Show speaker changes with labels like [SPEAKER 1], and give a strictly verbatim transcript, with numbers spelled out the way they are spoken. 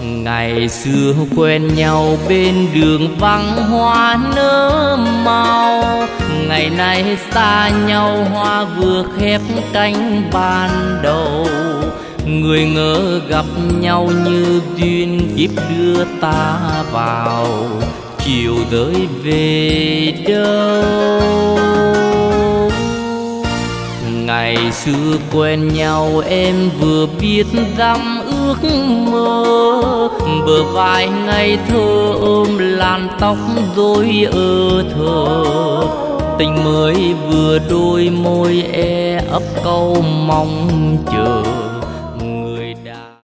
[SPEAKER 1] Ngày xưa quen nhau bên đường vắng hoa nở màu, ngày nay xa nhau hoa vừa khép cánh ban đầu. Người ngỡ gặp nhau như duyên kiếp đưa ta vào, chiều tới về đâu. Ngày xưa quen nhau em vừa biết dăm ước mơ, bờ vai ngây thơ ôm làn tóc rối ơ thơ. Tình mới vừa đôi môi e ấp câu mong chờ,